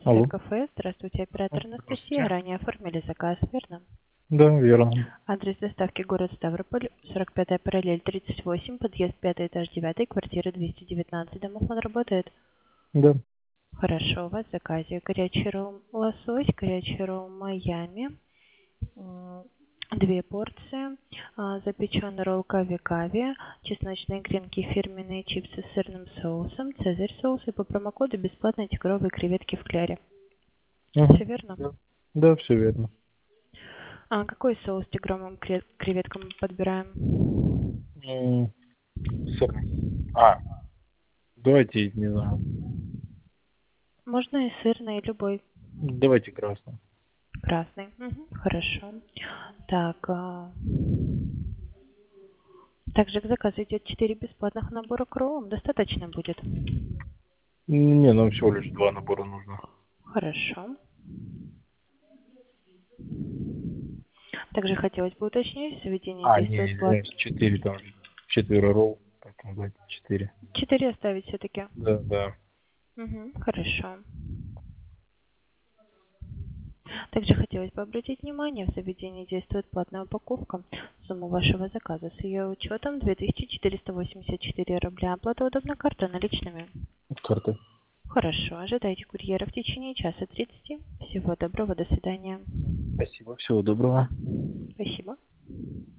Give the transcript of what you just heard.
Алло. КФС. Здравствуйте, оператор Анастасия. Здравствуйте. Ранее оформили заказ, верно? Да, верно. Адрес доставки город Ставрополь, 45-я параллель, 38, подъезд 5 этаж 9, квартира 219. Домофон работает? Да. Хорошо, у вас в заказе горячий ролл лосось, горячий ролл Майами, 2 порции, запеченный ролл кави-кави, чесночные гренки, фирменные чипсы с сырным соусом, цезарь соус и по промокоду бесплатные тигровые креветки в кляре. Угу. Все верно? Да. Да, все верно. А какой соус тигровым креветкам мы подбираем? М, Сырный. А, давайте, не знаю. Можно и сырный, и любой. Давайте красный. Красный. Мгм, хорошо. Так, также к заказу идет 4 бесплатных набора к роллам. Достаточно будет? Не, нам всего лишь 2 набора нужно. Хорошо. Также хотелось бы уточнить, в заведении А, не, действует плат. извиняюсь, 4 там же. 4 ролл. Поэтому давайте 4. 4 оставить все-таки. Да, да. Угу, хорошо. Также хотелось бы обратить внимание, в заведении действует платная упаковка. Сумма вашего заказа с ее учетом 2484 рубля. Оплата удобна картой наличными. Карты. Хорошо, ожидайте курьера в течение часа 30. Всего доброго, до свидания. Спасибо. Всего доброго. Спасибо.